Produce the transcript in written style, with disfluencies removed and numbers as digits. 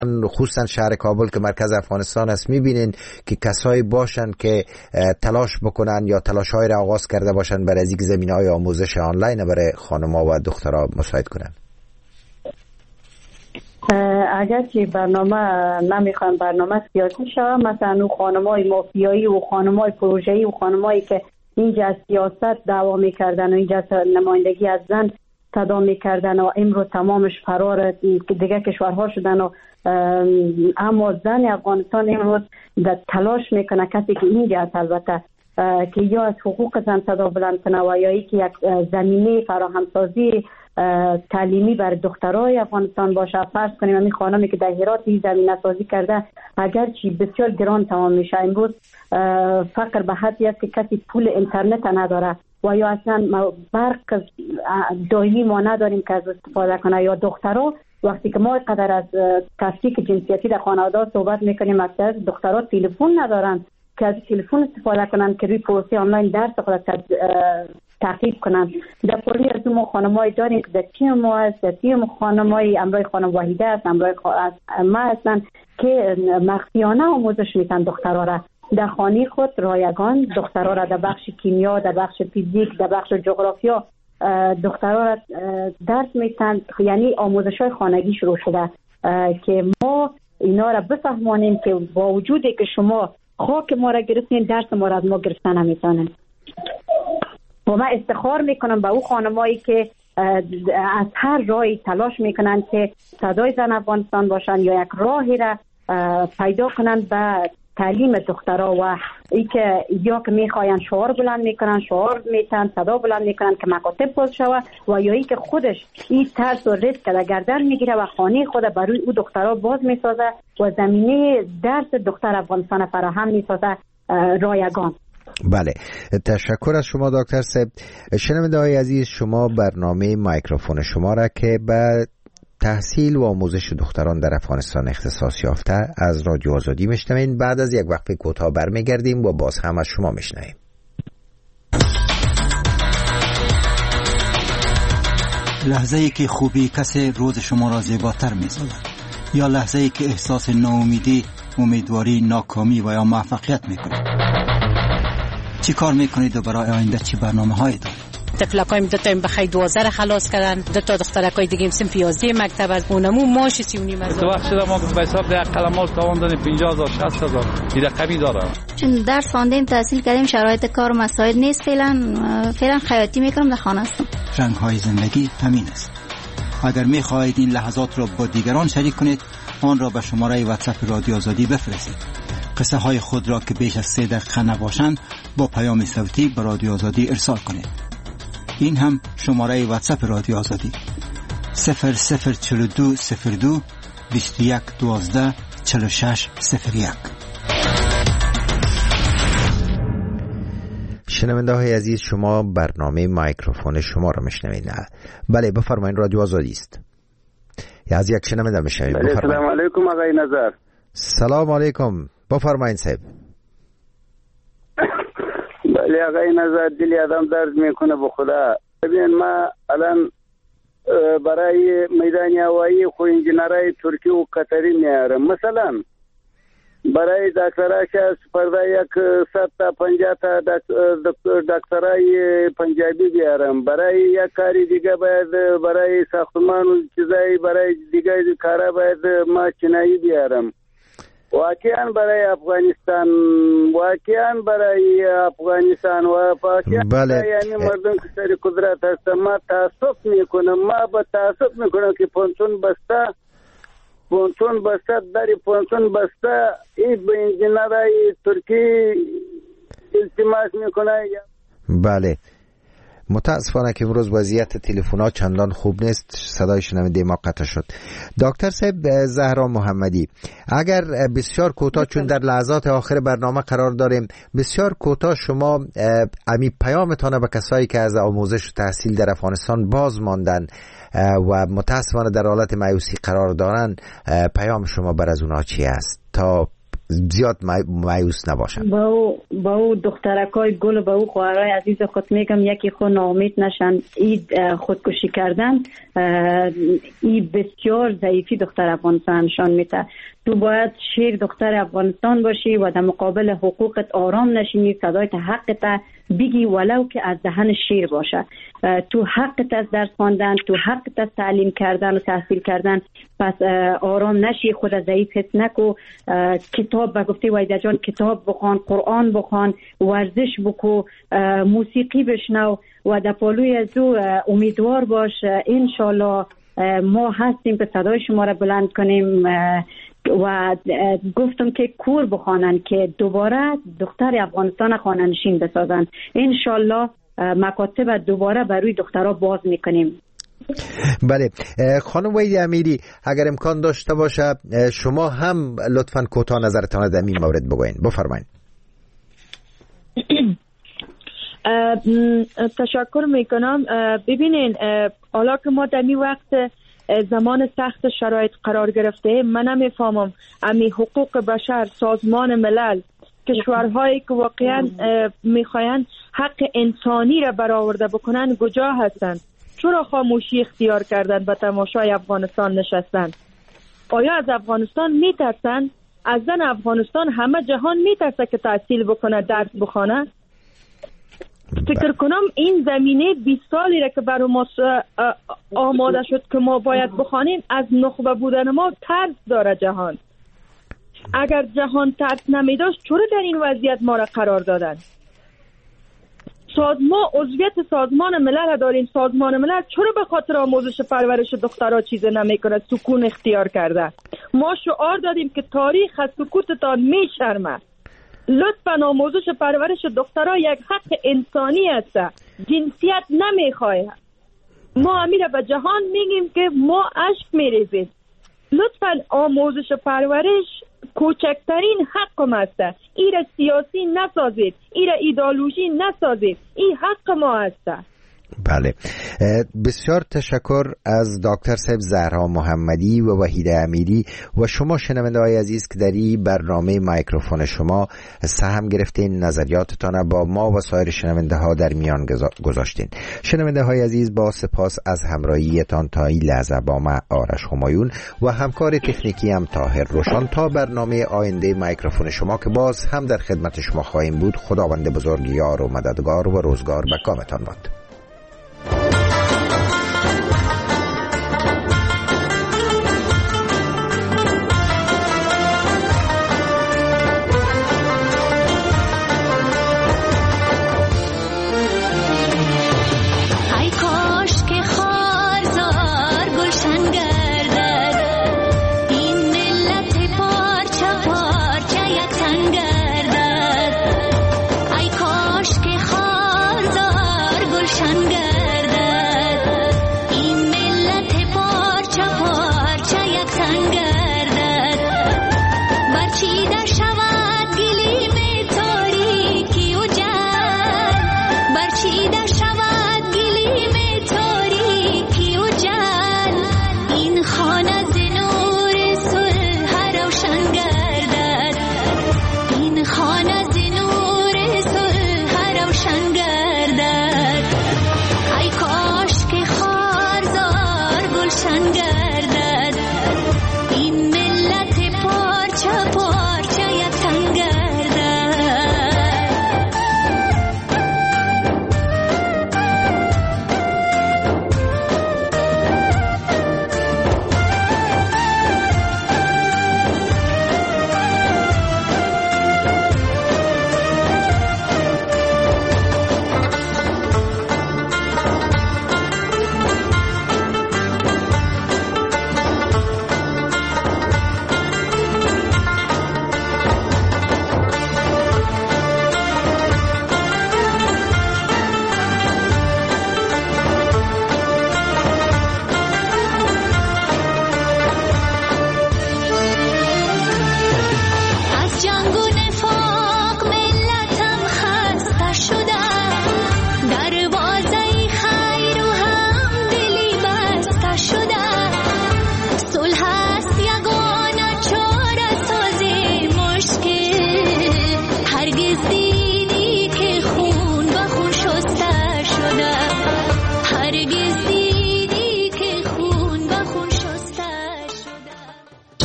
خصوصا شهر کابل که مرکز افغانستان است میبینین که کسایی باشن که تلاش بکنن یا تلاش‌های را آغاز کرده باشن برای از اینکه زمینه‌های آموزش آنلاین برای خانم‌ها و دخترها مساعد کنن؟ اگر که برنامه نمیخوان برنامه سیاسی شوه، مثلا خانم‌های مافیایی و خانم‌های پروژه‌ای و خانم‌هایی که اینجا از سیاست دعوا میکردن و اینجا نمایندگی از زن صدا میکردن و امروز تمامش فرار دیگه کشورها شدن و اما زن افغانستان امروز تلاش میکنه کسی که اینجا است البته که یا از حقوق زن صدا بلند کنه و یا که یک زمینه فراهمسازی تعلیمی بر دخترای افغانستان باشه. فرض کنیم همین خانمی که در هرات این زمینه سازی کرده اگرچه بسیار گران تمام میشه، امروز فقر به حدی است که کسی پول اینترنت نداره و یا اصلا برق دائمی ما نداریم که از استفاده کنه. یا دخترها وقتی که ما قدر از تفکیک جنسیتی در خانواده صحبت میکنیم، اکثر دخترها تلفن ندارن که از تلفن استفاده کنن که روی پروسه آنلاین درس خود تعقیب کنن. در پولی از ما خانم‌های داریم که در تیم ما است، در تیم خانم‌های امرای خانم وحیده است، امرای ما هستن که مخفیانه آموزش میدن دخترها را در خانه خود رایگان، دخترها را در بخش کیمیا، در بخش فیزیک، در بخش جغرافیا دخترها را درس میدن. یعنی آموزش‌های خانگی شروع شده که ما اینا را بفهمانیم که با وجودی که شما خاک ما را گرفتین، درس ما را از ما گرفتن نمیتونن. و من افتخار میکنم به او خانمایی که از هر راهی تلاش میکنن که صدای زن افغانستان باشن یا یک راهی را پیدا کنن به تعلیم دخترها و ای که یا که میخواین شعار بلند میکنن، شعار میتن، صدا بلند میکنن که مکاتب باز شوه و یا ای که خودش این ترس و ریسک در گردن میگیره و خانه خود برای او دخترها باز میسازه و زمینه درس دختر افغانستان فراهم میسازه رایگان. بله، تشکر از شما دکتر صاحب. شنونده‌های عزیز، شما برنامه میکروفون شما را که به تحصیل و آموزش دختران در افغانستان اختصاص یافته از رادیو آزادی میشنوین. بعد از یک وقفه کوتاه برمیگردیم و باز هم از شما میشنویم. لحظه ای که خوبی کسی روز شما را زیباتر می‌سازد یا لحظه ای که احساس ناامیدی، امیدواری، ناکامی و یا موفقیت می‌کنید. چی کار می‌کنید و برای آینده چی برنامه‌هایی دارید؟ تفلکایم دو تا بخای 12 خلاص کردن، دو تا دخترکای دیگه سن 11 مکتب از اونمو ماش 39 از تو وقت شده ما به حساب ده قلمال تاوان دادیم 50000 60000 این رقمی داره. چون درس خواندیم، تحصیل کردیم، شرایط کار مساعد نیست، فعلا خیاطی میکنم، در خانه هستم. رنگ‌های زندگی همین است. اگر می‌خواهید این لحظات را با دیگران شریک کنید، آن را به شماره واتساپ رادیو آزادی بفرستید. قصه های خود را که بیش از 3 دقیقه نباشند با پیام صوتی به رادیو آزادی ارسال کنید. این هم شماره واتساپ رادیو آزادی 004202 2112 4601. شنونده های عزیز، شما برنامه میکروفون شما را میشنوید. بله بفرمایید، رادیو آزادی است. از یک شنونده میشنوید. بله، سلام علیکم آقای نظر. سلام علیکم، بفرمایید صاحب. بله آقای نظر، دلی آدم درد میکنه به خدا. ببین ما الان برای میدان هوایی خو انجینرای ترکی و قطری میارم، مثلا برای دکتراش پرده یک 100 تا 50 تا دکترای پنجابی بیارم، برای یک کاری دیگه باید برای ساختمان و چیزایی برای دیگه کارا باید ما چینایی بیارم. واقعا برای افغانستان و بله. یعنی مردم که سر قدرت هست، ما تعصب میکنم که پونتون بسته داری پونتون بسته این به انجینرای ترکی التماس میکنه. بله، متاسفانه که امروز وضعیت تلفن‌ها چندان خوب نیست، صدای شنونده ما قطع شد. دکتر صاحب زهرا محمدی، اگر بسیار کوتاه، چون در لحظات آخر برنامه قرار داریم، بسیار کوتاه شما امی پیامتان به کسایی که از آموزش و تحصیل در افغانستان باز ماندن و متاسفانه در حالت مایوسی قرار دارن، پیام شما بر از اونها چی است تا زیاد مایوس نباشن. با او دخترکای گل با او خواهرای عزیز خود میگم یکی خود ناامید نشن. این خودکشی کردن این بسیار ضعیفی دختر افغانستان نشان میده. تو باید شیر دختر افغانستان باشی و در مقابل حقوقت آرام نشینی، صدایت حقت بگی ولو که از دهن شیر باشه. تو حقت از درس خواندن، تو حقت از تعلیم کردن و تحصیل کردن، پس آرام نشی، خود ضعیف حس نکو. کتاب به گفته ویدا جان کتاب بخوان، قرآن بخوان، ورزش بکو، موسیقی بشنو و در پالوی از او امیدوار باش. انشالله ما هستیم که صدای شما را بلند کنیم و گفتم که کور بخوانن که دوباره دختر افغانستان خانه‌نشین بسازن. انشالله مکاتب دوباره برای دخترها باز میکنیم. بله خانم وحید امیری، اگر امکان داشته باشه شما هم لطفاً کوتاه نظرتان در این مورد بگوین. بفرمایید. تشکر میکنم. ببینین حالا که ما در این وقت زمان سخت شرایط قرار گرفته، من نمیفهمم امی حقوق بشر، سازمان ملل، کشورهایی که واقعا میخواین حق انسانی را برآورده بکنن کجا هستند؟ چرا خاموشی اختیار کردن به تماشای افغانستان نشستن؟ آیا از افغانستان میترسن؟ از زن افغانستان همه جهان میترسه که تحصیل بکنه، درس بخونه؟ فکر کنم این زمینه 20 سالی را که برای ما آماده شد که ما باید بخوانیم، از نخبه بودن ما ترس داره جهان. اگر جهان ترس نمیداشت چرا در این وضعیت ما را قرار دادن؟ ما عضویت سازمان ملل داریم. سازمان ملل چرا به خاطر آموزش پرورش دخترها چیز نمیکنه، سکون اختیار کرده؟ ما شعار دادیم که تاریخ از سکوتتان میشرمه. لطفاً آموزش پرورش دخترها یک حق انسانی است، جنسیت نمیخواه. ما امیره به جهان میگیم که ما اشک میریزیم. لطفاً آموزش پرورش کوچکترین حق است. ایره سیاسی نسازید، ایره ایدئولوژی نسازید، این حق ما است. بله بسیار تشکر از دکتر صاحب زهرا محمدی و وحید امیری و شما شنونده های عزیز که در این برنامه مایکروفون شما سهم گرفتین، نظریاتتان با ما و سایر شنونده ها در میان گذاشتین. شنونده های عزیز با سپاس از همراهیتان تا این لحظه با ما آرش همایون و همکار تکنیکی هم طاهر روشان. تا برنامه آینده مایکروفون شما که باز هم در خدمت شما خواهیم بود، خداوند بزرگ یار و مددگار و روزگار به کامتان باد.